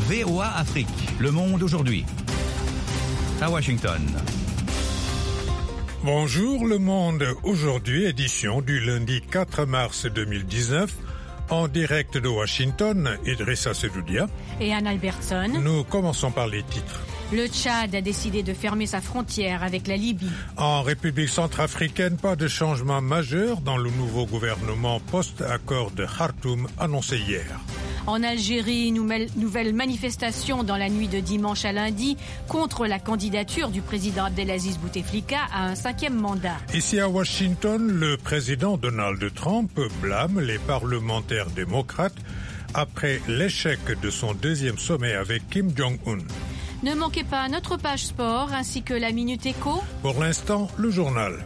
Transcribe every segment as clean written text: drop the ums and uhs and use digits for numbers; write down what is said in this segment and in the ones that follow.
VOA Afrique, le monde aujourd'hui. À Washington. Bonjour le monde, aujourd'hui édition du lundi 4 mars 2019, en direct de Washington, Idrissa Sedoudia et Anne Albertson. Nous commençons par les titres. Le Tchad a décidé de fermer sa frontière avec la Libye. En République centrafricaine, pas de changement majeur dans le nouveau gouvernement post-accord de Khartoum annoncé hier. En Algérie, nouvelle manifestation dans la nuit de dimanche à lundi contre la candidature du président Abdelaziz Bouteflika à un 5e mandat. Ici à Washington, le président Donald Trump blâme les parlementaires démocrates après l'échec de son deuxième sommet avec Kim Jong-un. Ne manquez pas notre page sport ainsi que la Minute Éco. Pour l'instant, le journal.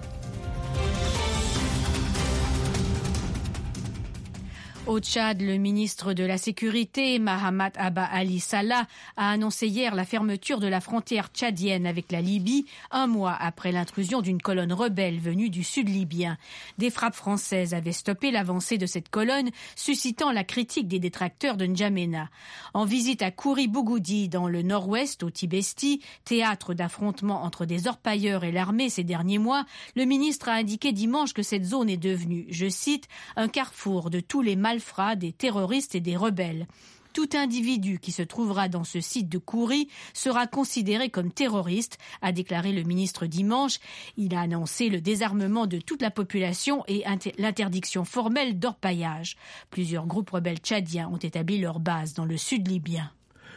Au Tchad, le ministre de la Sécurité, Mahamat Abba Ali Salah, a annoncé hier la fermeture de la frontière tchadienne avec la Libye, un mois après l'intrusion d'une colonne rebelle venue du sud libyen. Des frappes françaises avaient stoppé l'avancée de cette colonne, suscitant la critique des détracteurs de N'Djamena. En visite à Kouri Bougoudi, dans le nord-ouest, au Tibesti, théâtre d'affrontements entre des orpailleurs et l'armée ces derniers mois, le ministre a indiqué dimanche que cette zone est devenue, je cite, un carrefour de tous les malfrats, des terroristes et des rebelles. Tout individu qui se trouvera dans ce site de Kouri sera considéré comme terroriste, a déclaré le ministre dimanche. Il a annoncé le désarmement de toute la population et l'interdiction formelle d'orpaillage. Plusieurs groupes rebelles tchadiens ont établi leur base dans le sud libyen.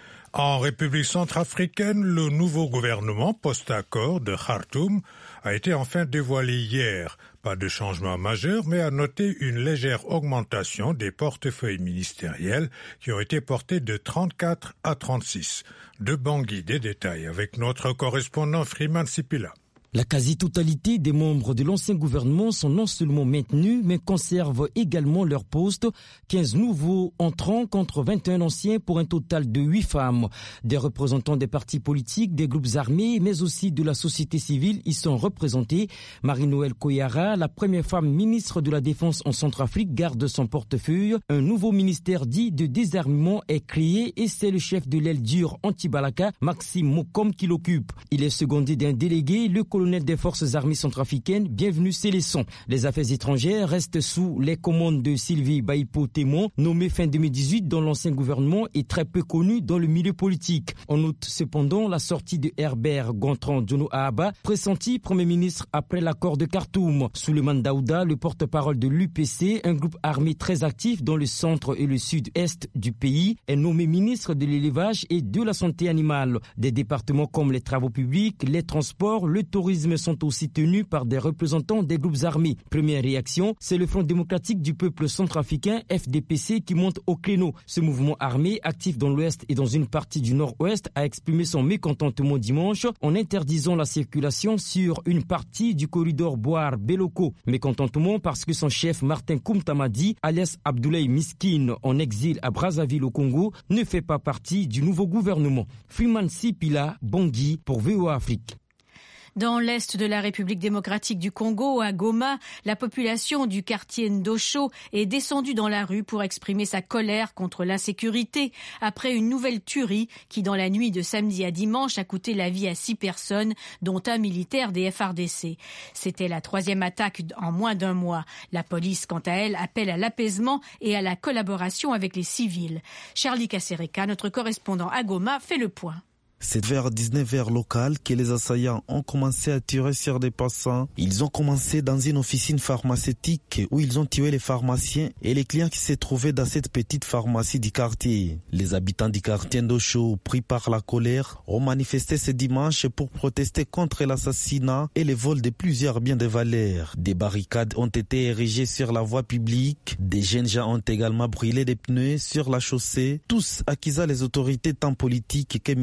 En République centrafricaine, le nouveau gouvernement post-accord de Khartoum a été enfin dévoilé hier. Pas de changement majeur, mais à noter une légère augmentation des portefeuilles ministériels qui ont été portés de 34 à 36. De Bangui, des détails avec notre correspondant Freeman Sipila. La quasi-totalité des membres de l'ancien gouvernement sont non seulement maintenus, mais conservent également leur poste. 15 nouveaux entrants contre 21 anciens pour un total de 8 femmes. Des représentants des partis politiques, des groupes armés, mais aussi de la société civile y sont représentés. Marie-Noëlle Koyara, la première femme ministre de la Défense en Centrafrique, garde son portefeuille. Un nouveau ministère dit de désarmement est créé et c'est le chef de l'aile dure anti-Balaka, Maxime Mokom, qui l'occupe. Il est secondé d'un délégué, le colonel des forces armées centrafricaines, bienvenue Célesson. Les affaires étrangères restent sous les commandes de Sylvie Baipo-Témon, nommée fin 2018 dans l'ancien gouvernement et très peu connue dans le milieu politique. On note cependant la sortie de Herbert Gontran Djono Ahaba, pressenti Premier ministre après l'accord de Khartoum. Souleymane Daouda, le porte-parole de l'UPC, un groupe armé très actif dans le centre et le sud-est du pays, est nommé ministre de l'élevage et de la santé animale. Des départements comme les travaux publics, les transports, le tourisme sont aussi tenus par des représentants des groupes armés. Première réaction, c'est le Front démocratique du peuple centrafricain, FDPC, qui monte au créneau. Ce mouvement armé, actif dans l'ouest et dans une partie du nord-ouest, a exprimé son mécontentement dimanche en interdisant la circulation sur une partie du corridor Boar-Beloko. Mécontentement parce que son chef Martin Koumtamadi, alias Abdoulaye Miskine, en exil à Brazzaville au Congo, ne fait pas partie du nouveau gouvernement. Freeman Sipila, Bangui pour VOA Afrique. Dans l'est de la République démocratique du Congo, à Goma, la population du quartier Ndosho est descendue dans la rue pour exprimer sa colère contre l'insécurité après une nouvelle tuerie qui, dans la nuit de samedi à dimanche, a coûté la vie à 6 personnes, dont un militaire des FARDC. C'était la 3e attaque en moins d'un mois. La police, quant à elle, appelle à l'apaisement et à la collaboration avec les civils. Charlie Kasereka, notre correspondant à Goma, fait le point. C'est vers 19h local que les assaillants ont commencé à tirer sur des passants. Ils ont commencé dans une officine pharmaceutique où ils ont tué les pharmaciens et les clients qui se trouvaient dans cette petite pharmacie du quartier. Les habitants du quartier Ndosho, pris par la colère, ont manifesté ce dimanche pour protester contre l'assassinat et le vol de plusieurs biens de valeur. Des barricades ont été érigées sur la voie publique. Des jeunes gens ont également brûlé des pneus sur la chaussée. Tous accusant les autorités tant politiques que militaires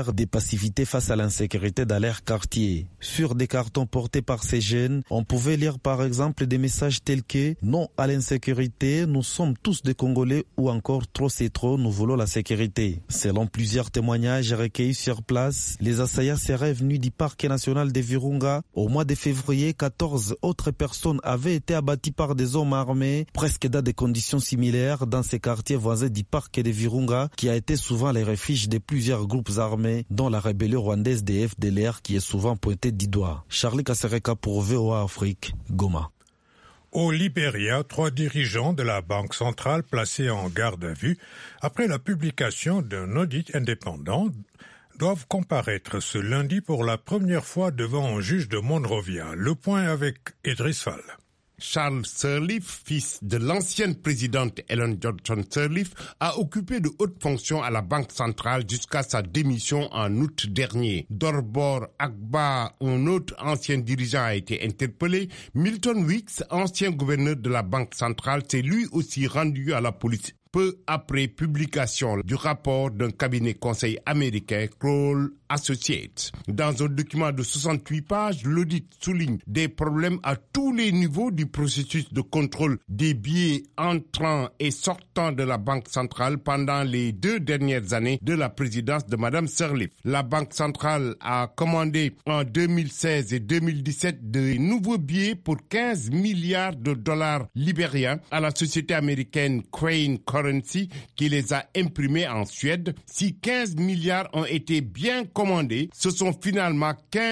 dire des pacifités face à l'insécurité dans leur quartier. Sur des cartons portés par ces jeunes, on pouvait lire par exemple des messages tels que « Non à l'insécurité, nous sommes tous des Congolais » ou encore « Trop c'est trop, nous voulons la sécurité ». Selon plusieurs témoignages recueillis sur place, les assaillants seraient venus du parc national de Virunga. Au mois de février, 14 autres personnes avaient été abattues par des hommes armés, presque dans des conditions similaires dans ces quartiers voisins du parc de Virunga, qui a été souvent les refuges de plusieurs groupes armés, dont la rébellion rwandaise des FDLR qui est souvent pointée du doigt. Charlie Kasereka pour VOA Afrique, Goma. Au Libéria, 3 dirigeants de la Banque centrale placés en garde à vue après la publication d'un audit indépendant doivent comparaître ce lundi pour la première fois devant un juge de Monrovia. Le point avec Idriss Fall. Charles Sirleaf, fils de l'ancienne présidente Ellen Johnson Sirleaf, a occupé de hautes fonctions à la Banque centrale jusqu'à sa démission en août dernier. Dorbor Agba, un autre ancien dirigeant, a été interpellé. Milton Weeks, ancien gouverneur de la Banque centrale, s'est lui aussi rendu à la police peu après publication du rapport d'un cabinet conseil américain, Kroll Associates. Dans un document de 68 pages, l'audit souligne des problèmes à tous les niveaux du processus de contrôle des billets entrant et sortant de la Banque centrale pendant les 2 dernières années de la présidence de Mme Sirleaf. La Banque centrale a commandé en 2016 et 2017 de nouveaux billets pour 15 milliards de dollars libériens à la société américaine Crane Currency qui les a imprimés en Suède. Si 15 milliards ont été bien commandés, ce sont finalement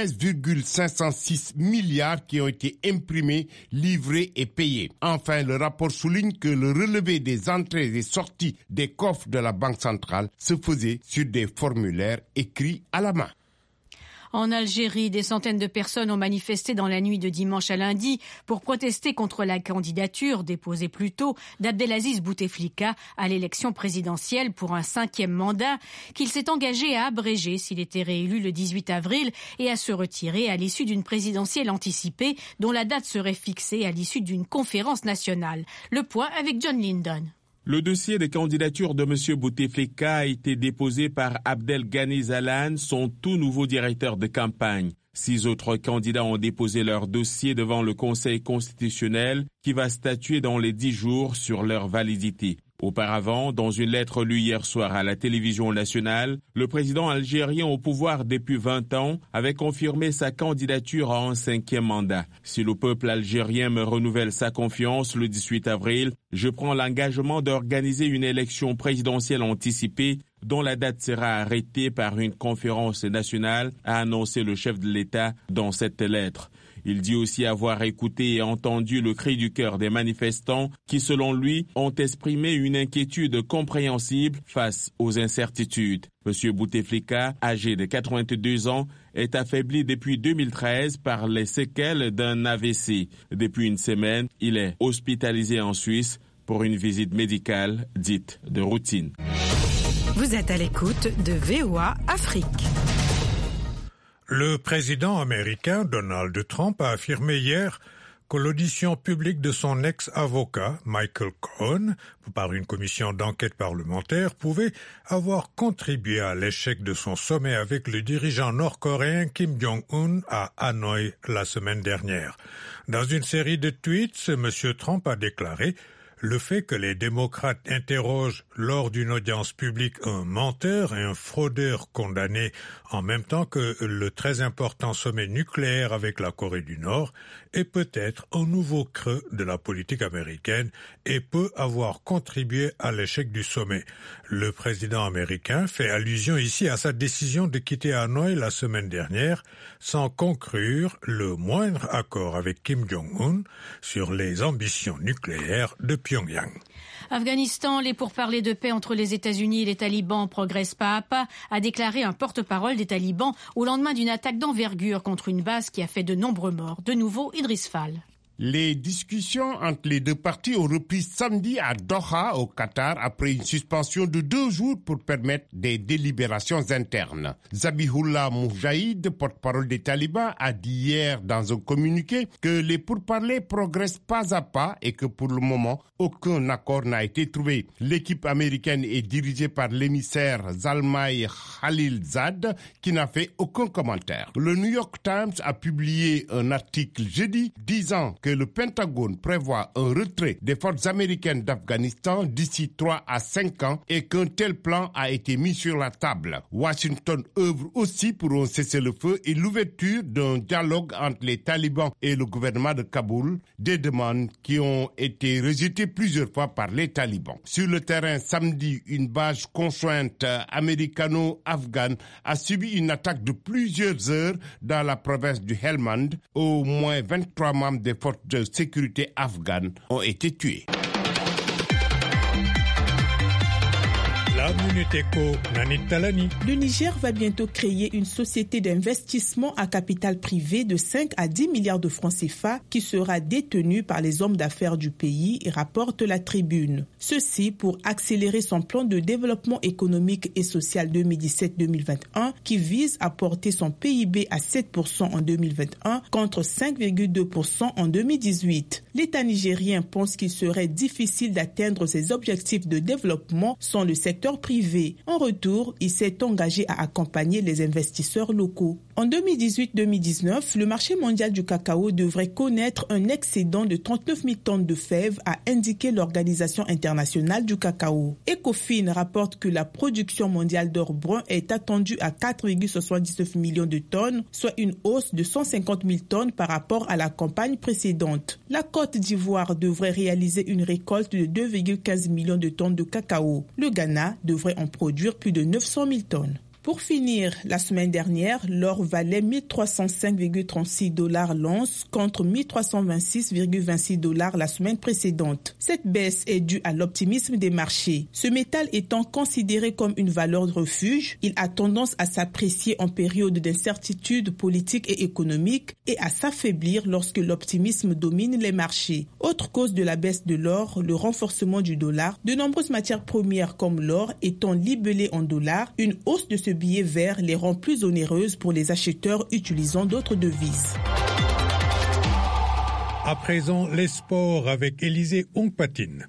15,506 milliards qui ont été imprimés, livrés et payés. Enfin, le rapport souligne que le relevé des entrées et sorties des coffres de la Banque centrale se faisait sur des formulaires écrits à la main. En Algérie, des centaines de personnes ont manifesté dans la nuit de dimanche à lundi pour protester contre la candidature déposée plus tôt d'Abdelaziz Bouteflika à l'élection présidentielle pour un 5e mandat qu'il s'est engagé à abréger s'il était réélu le 18 avril et à se retirer à l'issue d'une présidentielle anticipée dont la date serait fixée à l'issue d'une conférence nationale. Le point avec John Lyndon. Le dossier de candidature de M. Bouteflika a été déposé par Abdel Ghani Zalane, son tout nouveau directeur de campagne. 6 autres candidats ont déposé leur dossier devant le Conseil constitutionnel qui va statuer dans les 10 jours sur leur validité. Auparavant, dans une lettre lue hier soir à la télévision nationale, le président algérien au pouvoir depuis 20 ans avait confirmé sa candidature à un 5e mandat. Si le peuple algérien me renouvelle sa confiance le 18 avril, je prends l'engagement d'organiser une élection présidentielle anticipée dont la date sera arrêtée par une conférence nationale, a annoncé le chef de l'État dans cette lettre. Il dit aussi avoir écouté et entendu le cri du cœur des manifestants qui, selon lui, ont exprimé une inquiétude compréhensible face aux incertitudes. M. Bouteflika, âgé de 82 ans, est affaibli depuis 2013 par les séquelles d'un AVC. Depuis une semaine, il est hospitalisé en Suisse pour une visite médicale dite de routine. Vous êtes à l'écoute de VOA Afrique. Le président américain Donald Trump a affirmé hier que l'audition publique de son ex-avocat, Michael Cohen, par une commission d'enquête parlementaire, pouvait avoir contribué à l'échec de son sommet avec le dirigeant nord-coréen Kim Jong-un à Hanoï la semaine dernière. Dans une série de tweets, M. Trump a déclaré le fait que les démocrates interrogent lors d'une audience publique un menteur et un fraudeur condamné en même temps que le très important sommet nucléaire avec la Corée du Nord est peut-être un nouveau creux de la politique américaine et peut avoir contribué à l'échec du sommet. Le président américain fait allusion ici à sa décision de quitter Hanoï la semaine dernière sans conclure le moindre accord avec Kim Jong-un sur les ambitions nucléaires de Pyongyang. Afghanistan, les pourparlers de paix entre les États-Unis et les talibans progressent pas à pas, a déclaré un porte-parole des talibans au lendemain d'une attaque d'envergure contre une base qui a fait de nombreux morts. De nouveau, Idriss Fall. Les discussions entre les deux parties ont repris samedi à Doha, au Qatar, après une suspension de 2 jours pour permettre des délibérations internes. Zabihullah Moujahid, porte-parole des talibans, a dit hier dans un communiqué que les pourparlers progressent pas à pas et que pour le moment, aucun accord n'a été trouvé. L'équipe américaine est dirigée par l'émissaire Zalmay Khalilzad, qui n'a fait aucun commentaire. Le New York Times a publié un article jeudi disant que le Pentagone prévoit un retrait des forces américaines d'Afghanistan d'ici 3 à 5 ans et qu'un tel plan a été mis sur la table. Washington œuvre aussi pour un cessez-le-feu et l'ouverture d'un dialogue entre les talibans et le gouvernement de Kaboul, des demandes qui ont été rejetées plusieurs fois par les talibans. Sur le terrain, samedi, une base conjointe américano-afghane a subi une attaque de plusieurs heures dans la province du Helmand. Au moins 23 membres des forces de sécurité afghanes ont été tués. La Minute Éco, Nani Talani. Le Niger va bientôt créer une société d'investissement à capital privé de 5 à 10 milliards de francs CFA qui sera détenue par les hommes d'affaires du pays, rapporte la Tribune. Ceci pour accélérer son plan de développement économique et social 2017-2021 qui vise à porter son PIB à 7% en 2021 contre 5,2% en 2018. L'État nigérien pense qu'il serait difficile d'atteindre ses objectifs de développement sans le secteur privé. En retour, il s'est engagé à accompagner les investisseurs locaux. En 2018-2019, le marché mondial du cacao devrait connaître un excédent de 39 000 tonnes de fèves, a indiqué l'Organisation internationale du cacao. Ecofin rapporte que la production mondiale d'or brun est attendue à 4,79 millions de tonnes, soit une hausse de 150 000 tonnes par rapport à la campagne précédente. La Côte d'Ivoire devrait réaliser une récolte de 2,15 millions de tonnes de cacao. Le Ghana devrait en produire plus de 900 000 tonnes. Pour finir, la semaine dernière, l'or valait 1305,36 $ l'once contre 1326,26 $ la semaine précédente. Cette baisse est due à l'optimisme des marchés. Ce métal étant considéré comme une valeur de refuge, il a tendance à s'apprécier en période d'incertitude politique et économique et à s'affaiblir lorsque l'optimisme domine les marchés. Autre cause de la baisse de l'or, le renforcement du dollar. De nombreuses matières premières comme l'or étant libellées en dollars, une hausse de ce billet vert les rend plus onéreuses pour les acheteurs utilisant d'autres devises. À présent, les sports avec Élisée Ongpatine.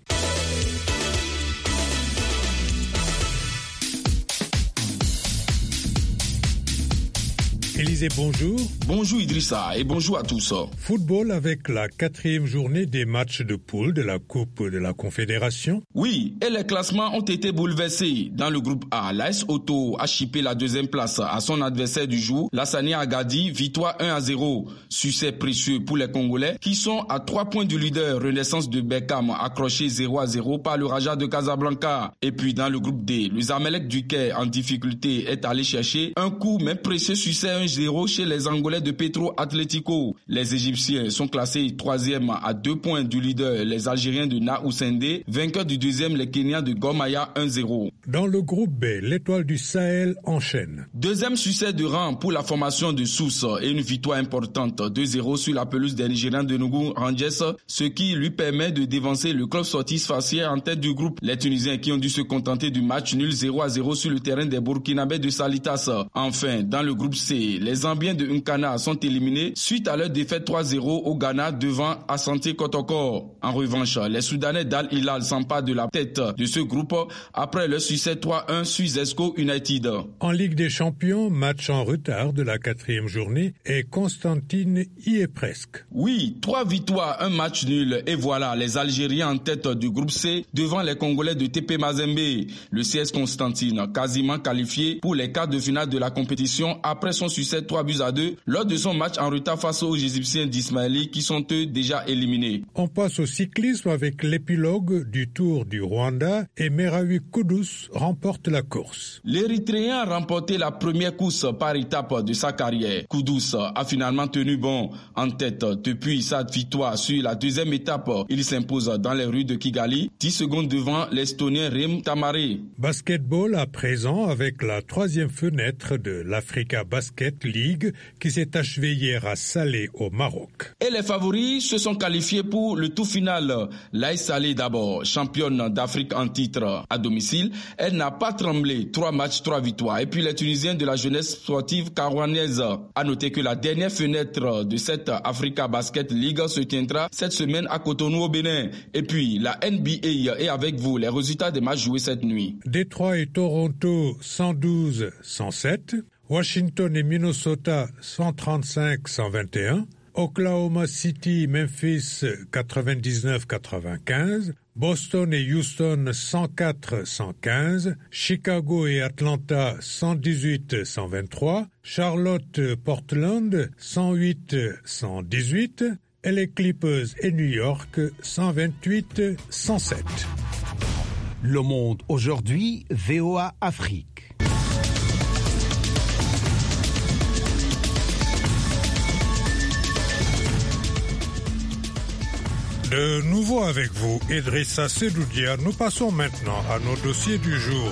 Élisée, bonjour. Bonjour Idrissa et bonjour à tous. Football avec la 4e journée des matchs de poule de la Coupe de la Confédération. Oui, et les classements ont été bouleversés. Dans le groupe A, l'AS Auto a chippé la 2e place à son adversaire du jour, l'Hassani Agadi, victoire 1-0. Succès précieux pour les Congolais qui sont à 3 points du leader Renaissance de Beckham, accroché 0-0 par le Raja de Casablanca. Et puis dans le groupe D, le Zamalek du Caire en difficulté est allé chercher un coup mais précieux succès 1-0 chez les Angolais de Petro Atlético. Les Égyptiens sont classés 3e à 2 points du leader, les Algériens de Naousende, vainqueurs du 2e, les Kenyans de Gormaya 1-0. Dans le groupe B, l'Étoile du Sahel enchaîne. 2e succès de rang pour la formation de Sousse et une victoire importante 2-0 sur la pelouse des Nigériens de Nougou Rangers, ce qui lui permet de dévancer le club Sortis Fassier en tête du groupe. Les Tunisiens qui ont dû se contenter du match nul 0-0 sur le terrain des Burkinabés de Salitas. Enfin, dans le groupe C, les Zambiens de Nkana sont éliminés suite à leur défaite 3-0 au Ghana devant Asante Kotoko. En revanche, les Soudanais d'Al Hilal s'emparent de la tête de ce groupe après leur succès 3-1 sur Zesco United. En Ligue des Champions, match en retard de la 4e journée et Constantine y est presque. Oui, 3 victoires, 1 match nul et voilà les Algériens en tête du groupe C devant les Congolais de TP Mazembe. Le CS Constantine quasiment qualifié pour les quarts de finale de la compétition après son succès 3-2 lors de son match en retard face aux Égyptiens d'Ismaili qui sont eux déjà éliminés. On passe au cyclisme avec l'épilogue du Tour du Rwanda et Merawi Kudus remporte la course. L'Érythréen a remporté la première course par étape de sa carrière. Kudus a finalement tenu bon en tête depuis sa victoire sur la 2e étape. Il s'impose dans les rues de Kigali, 10 secondes devant l'Estonien Rim Tamare. Basketball à présent avec la 3e fenêtre de l'Africa Basket cette ligue qui s'est achevée hier à Salé au Maroc. Et les favoris se sont qualifiés pour le tour final. L'AS Salé d'abord, championne d'Afrique en titre à domicile. Elle n'a pas tremblé, 3 matchs, 3 victoires. Et puis les Tunisiens de la jeunesse sportive carouanaise. À noter que la dernière fenêtre de cette Africa Basket League se tiendra cette semaine à Cotonou au Bénin. Et puis la NBA est avec vous, les résultats des matchs joués cette nuit. Détroit et Toronto 112-107, Washington et Minnesota 135-121, Oklahoma City, Memphis 99-95, Boston et Houston 104-115, Chicago et Atlanta 118-123, Charlotte, Portland 108-118 et les Clippers et New York 128-107. Le Monde aujourd'hui, VOA Afrique. De nouveau avec vous, Idrissa Sedoudia, nous passons maintenant à nos dossiers du jour.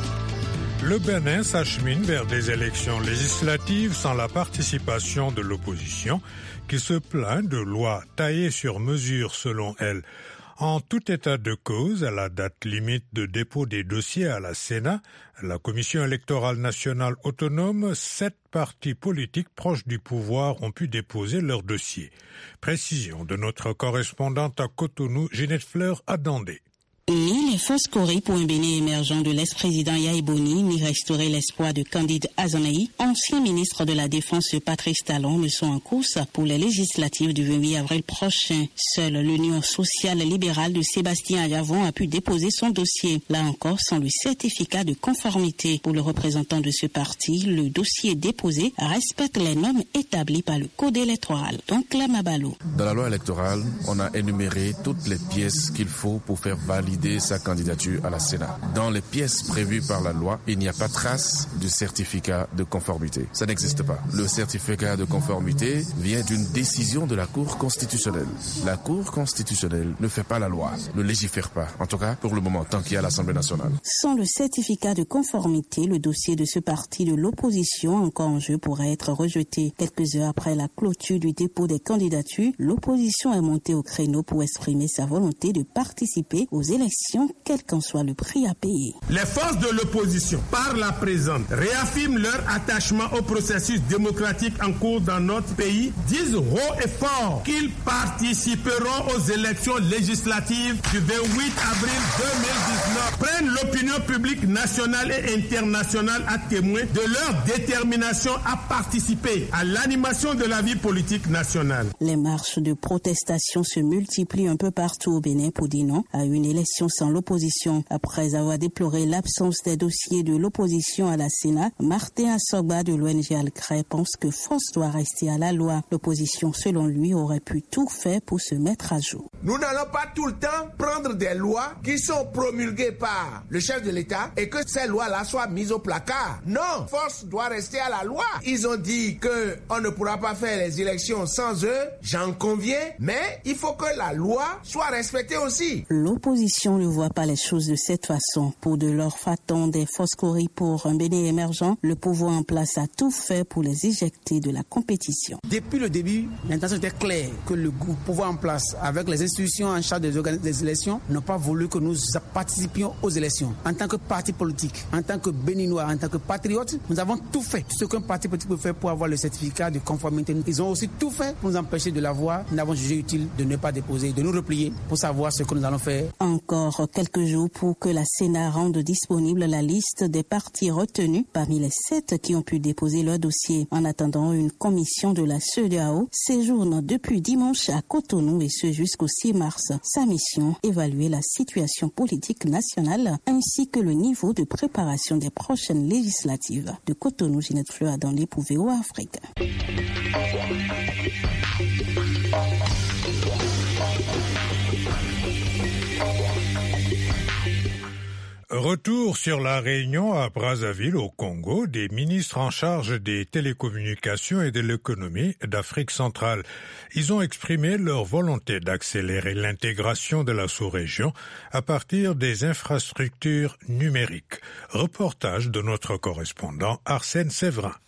Le Bénin s'achemine vers des élections législatives sans la participation de l'opposition qui se plaint de lois taillées sur mesure selon elle. En tout état de cause, à la date limite de dépôt des dossiers à la Sénat, la Commission électorale nationale autonome, 7 partis politiques proches du pouvoir ont pu déposer leurs dossiers. Précision de notre correspondante à Cotonou, Ginette Fleur à Dandé. Ni les fausses scorées pour un Bénin émergent de l'ex-président Yahi Boni, ni restaurer l'espoir de Candide Azanaï, ancien ministre de la Défense Patrice Talon, ne sont en course pour les législatives du 28 avril prochain. Seule l'Union sociale libérale de Sébastien Ayavon a pu déposer son dossier. Là encore, sans le certificat de conformité. Pour le représentant de ce parti, le dossier déposé respecte les normes établies par le Code électoral. Donc, la Mabalo. Dans la loi électorale, on a énuméré toutes les pièces qu'il faut pour faire valider sa candidature à la Sénat. Dans les pièces prévues par la loi, il n'y a pas trace du certificat de conformité. Ça n'existe pas. Le certificat de conformité vient d'une décision de la Cour constitutionnelle. La Cour constitutionnelle ne fait pas la loi, ne légifère pas. En tout cas, pour le moment, tant qu'il y a l'Assemblée nationale. Sans le certificat de conformité, le dossier de ce parti de l'opposition encore en jeu pourrait être rejeté. Quelques heures après la clôture du dépôt des candidatures, l'opposition est montée au créneau pour exprimer sa volonté de participer aux élections, quel qu'en soit le prix à payer. Les forces de l'opposition, par la présente, réaffirment leur attachement au processus démocratique en cours dans notre pays, disent haut et fort qu'ils participeront aux élections législatives du 28 avril 2019, prennent l'opinion publique nationale et internationale à témoin de leur détermination à participer à l'animation de la vie politique nationale. Les marches de protestation se multiplient un peu partout au Bénin pour dire non à une élection sans l'opposition. Après avoir déploré l'absence des dossiers de l'opposition à la Sénat, Martin Assogba de l'ONG Alcré pense que force doit rester à la loi. L'opposition, selon lui, aurait pu tout faire pour se mettre à jour. Nous n'allons pas tout le temps prendre des lois qui sont promulguées par le chef de l'État et que ces lois-là soient mises au placard. Non, force doit rester à la loi. Ils ont dit qu'on ne pourra pas faire les élections sans eux, j'en conviens, mais il faut que la loi soit respectée aussi. L'opposition ne voit pas les choses de cette façon. Pour de leur faton des Foscori pour un Bénin émergent, le pouvoir en place a tout fait pour les éjecter de la compétition. Depuis le début, l'intention était claire que le pouvoir en place, avec les institutions en charge des élections, n'ont pas voulu que nous participions aux élections. En tant que parti politique, en tant que Béninois, en tant que patriotes, nous avons tout fait. Tout ce qu'un parti politique peut faire pour avoir le certificat de conformité. Ils ont aussi tout fait pour nous empêcher de l'avoir. Nous avons jugé utile de ne pas déposer, de nous replier pour savoir ce que nous allons faire. Encore quelques jours pour que la Sénat rende disponible la liste des partis retenus parmi les 7 qui ont pu déposer leur dossier. En attendant, une commission de la CEDEAO séjourne depuis dimanche à Cotonou et ce jusqu'au 6 mars. Sa mission, évaluer la situation politique nationale ainsi que le niveau de préparation des prochaines législatives. De Cotonou, Ginette Fleur dans les VOA Afrique. Retour sur la réunion à Brazzaville au Congo des ministres en charge des télécommunications et de l'économie d'Afrique centrale. Ils ont exprimé leur volonté d'accélérer l'intégration de la sous-région à partir des infrastructures numériques. Reportage de notre correspondant Arsène Séverin.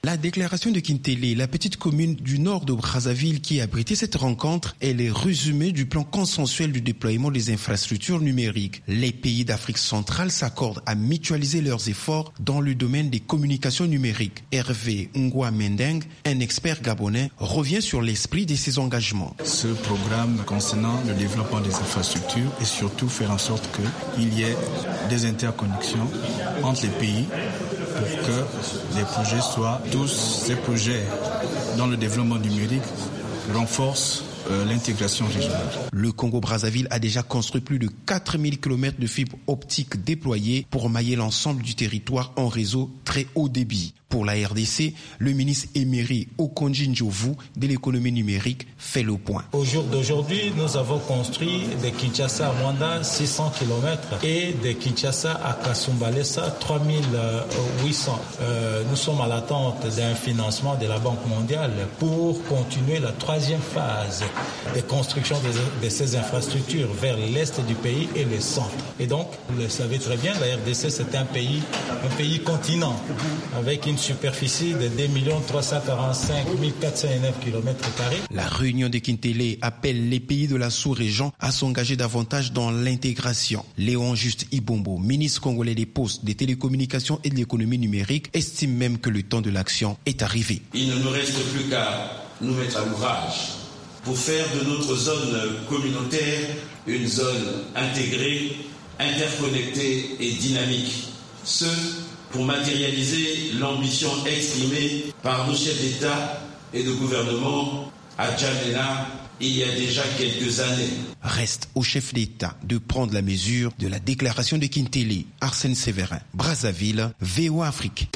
La déclaration de Kintélé, la petite commune du nord de Brazzaville qui a abrité cette rencontre, est le résumé du plan consensuel du déploiement des infrastructures numériques. Les pays d'Afrique centrale s'accordent à mutualiser leurs efforts dans le domaine des communications numériques. Hervé Ngwa Mendeng, un expert gabonais, revient sur l'esprit de ces engagements. Ce programme concernant le développement des infrastructures et surtout faire en sorte qu'il y ait des interconnexions entre les pays pour que les projets soient tous ces projets dans le développement numérique renforcent l'intégration régionale. Le Congo-Brazzaville a déjà construit plus de 4000 km de fibres optiques déployées pour mailler l'ensemble du territoire en réseau très haut débit. Pour la RDC, le ministre émérite Okonjo Ndjovu de l'économie numérique fait le point. Au jour d'aujourd'hui, nous avons construit de Kinshasa à Mwanda 600 km et de Kinshasa à Kasumbalesa 3800. Nous sommes à l'attente d'un financement de la Banque mondiale pour continuer la troisième phase de construction de ces infrastructures vers l'est du pays et le centre. Et donc, vous le savez très bien, la RDC c'est un pays continent avec une superficie de 2 345 409 km². La réunion de Kintélé appelle les pays de la sous-région à s'engager davantage dans l'intégration. Léon Juste Ibombo, ministre congolais des Postes, des Télécommunications et de l'économie numérique, estime même que le temps de l'action est arrivé. Il ne nous reste plus qu'à nous mettre à l'ouvrage pour faire de notre zone communautaire une zone intégrée, interconnectée et dynamique. Ce pour matérialiser l'ambition exprimée par nos chefs d'État et de gouvernement à N'Djamena il y a déjà quelques années. Reste au chef d'État de prendre la mesure de la déclaration de Kintélé. Arsène Séverin, Brazzaville, VOA Afrique.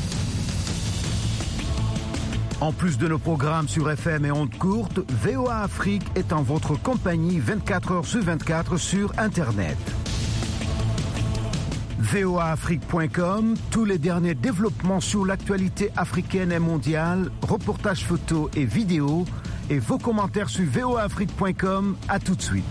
En plus de nos programmes sur FM et ondes courtes, VOA Afrique est en votre compagnie 24 heures sur 24 sur Internet. voaafrique.com, tous les derniers développements sur l'actualité africaine et mondiale, reportages photos et vidéos, et vos commentaires sur voaafrique.com. À tout de suite.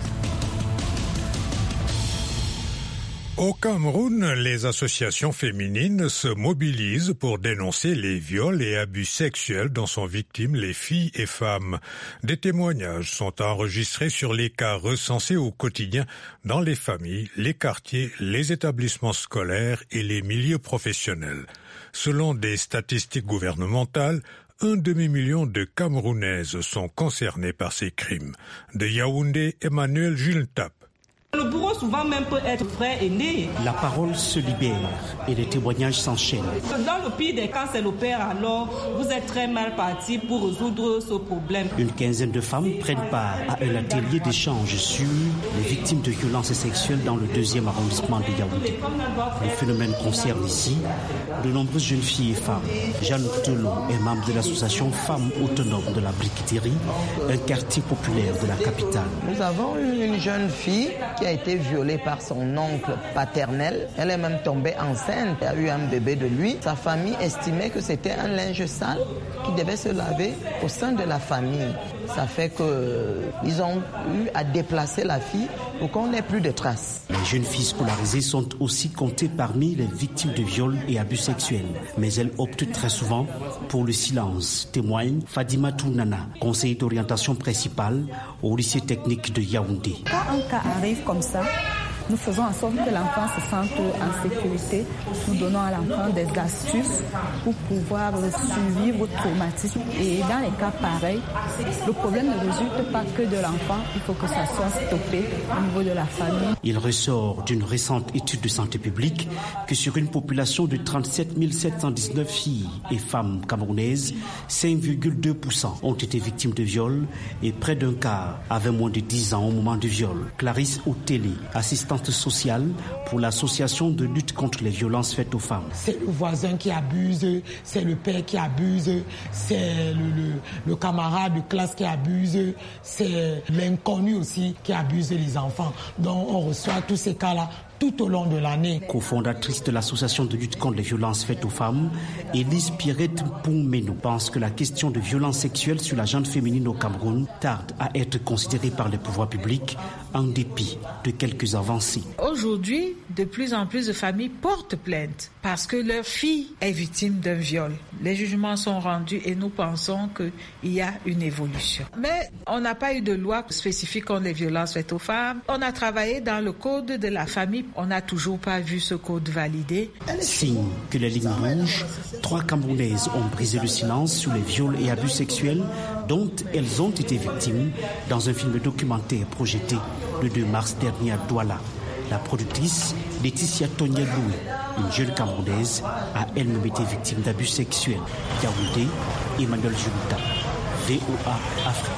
Au Cameroun, les associations féminines se mobilisent pour dénoncer les viols et abus sexuels dont sont victimes les filles et femmes. Des témoignages sont enregistrés sur les cas recensés au quotidien dans les familles, les quartiers, les établissements scolaires et les milieux professionnels. Selon des statistiques gouvernementales, 1 demi-million de Camerounaises sont concernées par ces crimes. De Yaoundé, Emmanuel Jultap. Le bourreau souvent même peut être frère aîné. La parole se libère et les témoignages s'enchaînent. Dans le pire des cas, c'est le père, alors vous êtes très mal parti pour résoudre ce problème. Une quinzaine de femmes prennent part à un atelier d'échange sur les victimes de violences sexuelles dans le 2e arrondissement de Yaoundé. Le phénomène concerne ici de nombreuses jeunes filles et femmes. Jeanne Toulon est membre de l'association Femmes Autonomes de la Briqueterie, un quartier populaire de la capitale. Nous avons eu une jeune fille qui a été violée par son oncle paternel. Elle est même tombée enceinte. Elle a eu un bébé de lui. Sa famille estimait que c'était un linge sale qui devait se laver au sein de la famille. Ça fait qu'ils ont eu à déplacer la fille pour qu'on n'ait plus de traces. Les jeunes filles scolarisées sont aussi comptées parmi les victimes de viols et abus sexuels. Mais elles optent très souvent pour le silence, témoigne Fadima Tounana, conseiller d'orientation principale au lycée technique de Yaoundé. Quand un cas arrive comme ça, nous faisons en sorte que l'enfant se sente en sécurité. Nous donnons à l'enfant des astuces pour pouvoir survivre au traumatisme. Et dans les cas pareils, le problème ne résulte pas que de l'enfant. Il faut que ça soit stoppé au niveau de la famille. Il ressort d'une récente étude de santé publique que sur une population de 37 719 filles et femmes camerounaises, 5,2% ont été victimes de viols et près d'un quart avaient moins de 10 ans au moment du viol. Clarisse Otélé, assistante sociale pour l'association de lutte contre les violences faites aux femmes. C'est le voisin qui abuse, c'est le père qui abuse, c'est le camarade de classe qui abuse, c'est l'inconnu aussi qui abuse les enfants. Donc on reçoit tous ces cas-là tout au long de l'année. Cofondatrice de l'association de lutte contre les violences faites aux femmes, Élise Pierrette Poumeno pense que la question de violence sexuelle sur la gente féminine au Cameroun tarde à être considérée par les pouvoirs publics en dépit de quelques avancées. Aujourd'hui, de plus en plus de familles portent plainte parce que leur fille est victime d'un viol. Les jugements sont rendus et nous pensons qu'il y a une évolution. Mais on n'a pas eu de loi spécifique contre les violences faites aux femmes. On a travaillé dans le code de la famille. On n'a toujours pas vu ce code validé. Signe que les lignes rouges, 3 Camerounaises ont brisé le silence sur les viols et abus sexuels dont elles ont été victimes dans un film documentaire projeté le 2 mars dernier à Douala. La productrice Laetitia Tonia Loué, une jeune Camerounaise, a elle-même été victime d'abus sexuels. Yaoundé, Emmanuel Julita, VOA Afrique.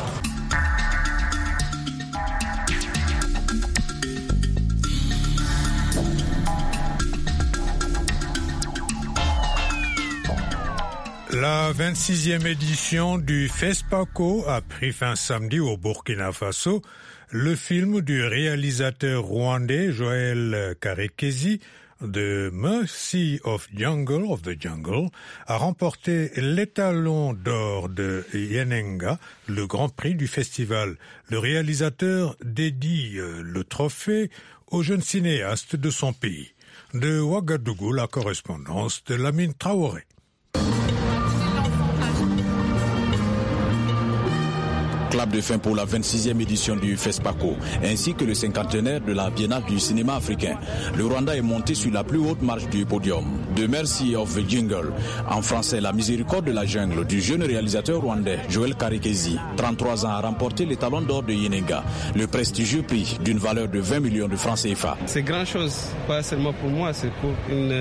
La 26e édition du FESPACO a pris fin samedi au Burkina Faso. Le film du réalisateur rwandais Joël Karekezi, The Mercy of the Jungle, a remporté l'étalon d'or de Yenenga, le grand prix du festival. Le réalisateur dédie le trophée aux jeunes cinéastes de son pays. De Ouagadougou, la correspondance de Lamine Traoré. Clap de fin pour la 26e édition du FESPACO, ainsi que le cinquantenaire de la Biennale du cinéma africain. Le Rwanda est monté sur la plus haute marche du podium. The Mercy of the Jungle, en français la miséricorde de la jungle, du jeune réalisateur rwandais Joël Karekezi, 33 ans, a remporté l'étalon d'or de Yenenga, le prestigieux prix d'une valeur de 20 millions de francs CFA. C'est grand chose, pas seulement pour moi, c'est pour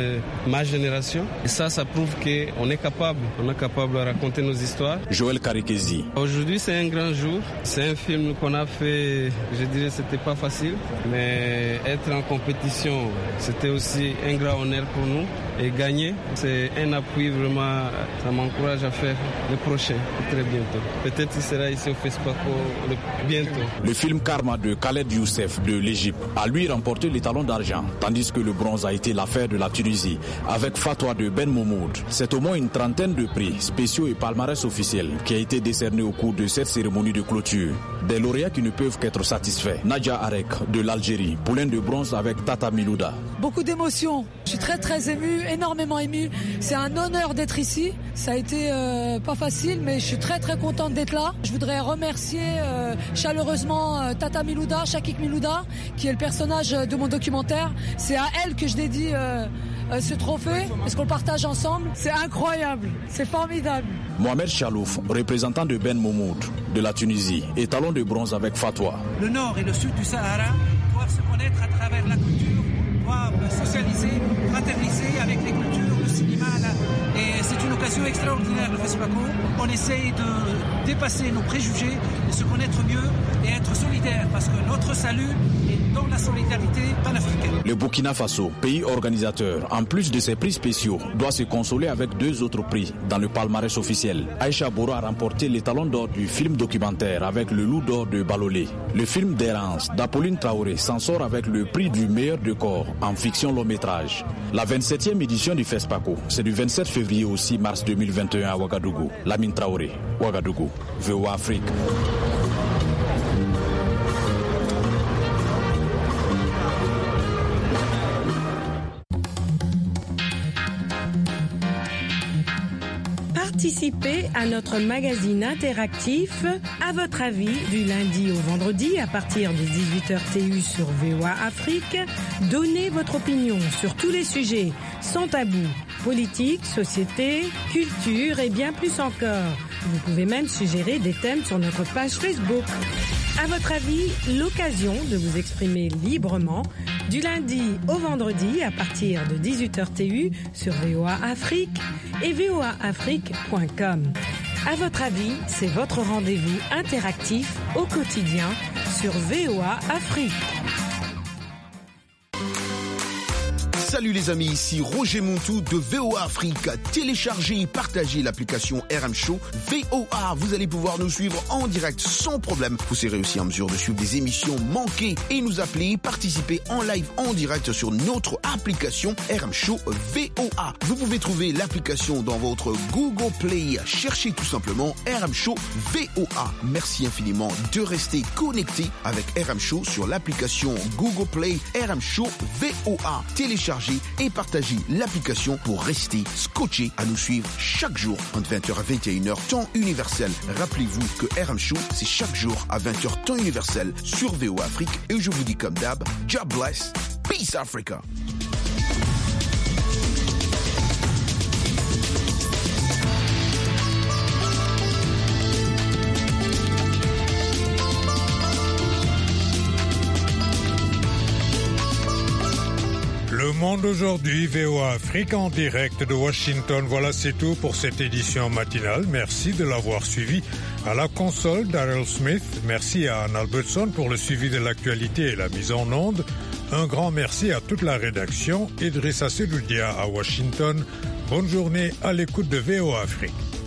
ma génération. Et ça prouve qu'on est capable, de raconter nos histoires. Joël Karekezi. Aujourd'hui, c'est un grand jour. C'est un film qu'on a fait, je dirais c'était pas facile, mais être en compétition, c'était aussi un grand honneur pour nous. Et gagner, c'est un appui vraiment, ça m'encourage à faire le prochain, très bientôt. Peut-être qu'il sera ici au FESPACO bientôt. Le film Karma de Khaled Youssef de l'Égypte a lui remporté l'étalon d'argent, tandis que le bronze a été l'affaire de la Tunisie, avec Fatwa de Ben Moumoud. C'est au moins une trentaine de prix spéciaux et palmarès officiels qui a été décerné au cours de cette cérémonie de clôture. Des lauréats qui ne peuvent qu'être satisfaits. Nadia Arek de l'Algérie, poulain de bronze avec Tata Milouda. Beaucoup d'émotions. Je suis très émue, énormément émue. C'est un honneur d'être ici. Ça a été pas facile, mais je suis très contente d'être là. Je voudrais remercier chaleureusement Tata Milouda, Shakik Milouda, qui est le personnage de mon documentaire. C'est à elle que je dédie ce trophée, parce qu'on le partage ensemble. C'est incroyable, c'est formidable. Mohamed Chalouf, représentant de Ben Moumoud, de la Tunisie, étalon de bronze avec Fatwa. Le nord et le sud du Sahara doivent se connaître à travers la culture, doivent socialiser, fraterniser avec les cultures, le cinéma. Et c'est une occasion extraordinaire, le FESPACO. On essaye de dépasser nos préjugés, de se connaître mieux et être solidaires, parce que notre salut est dans la solidarité panafricaine. Le Burkina Faso, pays organisateur, en plus de ses prix spéciaux, doit se consoler avec 2 autres prix dans le palmarès officiel. Aïcha Boro a remporté l'étalon d'or du film documentaire avec le loup d'or de Balolé. Le film d'Errance d'Apolline Traoré s'en sort avec le prix du meilleur décor en fiction long métrage. La 27e édition du FESPACO, c'est du 27 février au 6 mars 2021 à Ouagadougou. Lamine Traoré, Ouagadougou, VOA Afrique. Participez à notre magazine interactif À votre avis du lundi au vendredi à partir de 18h TU sur VOA Afrique. Donnez votre opinion sur tous les sujets sans tabou, politique, société, culture et bien plus encore. Vous pouvez même suggérer des thèmes sur notre page Facebook. À votre avis, l'occasion de vous exprimer librement du lundi au vendredi à partir de 18h TU sur VOA Afrique et voaafrique.com. À votre avis, c'est votre rendez-vous interactif au quotidien sur VOA Afrique. Salut les amis, ici Roger Montou de VOA Afrique. Téléchargez et partagez l'application RM Show VOA. Vous allez pouvoir nous suivre en direct sans problème. Vous serez aussi en mesure de suivre des émissions manquées et nous appeler, participer en live en direct sur notre application RM Show VOA. Vous pouvez trouver l'application dans votre Google Play. Cherchez tout simplement RM Show VOA. Merci infiniment de rester connecté avec RM Show sur l'application Google Play RM Show VOA. Téléchargez et partagez l'application pour rester scotché à nous suivre chaque jour entre 20h à 21h temps universel. Rappelez-vous que RM Show, c'est chaque jour à 20h temps universel sur VOA Afrique. Et je vous dis comme d'hab, God bless, peace Africa. Le Monde aujourd'hui, VOA Afrique en direct de Washington. Voilà, c'est tout pour cette édition matinale. Merci de l'avoir suivi. À la console, Daryl Smith. Merci à Anne Albertson pour le suivi de l'actualité et la mise en onde. Un grand merci à toute la rédaction. Idrissa Sedoudia à Washington. Bonne journée à l'écoute de VOA Afrique.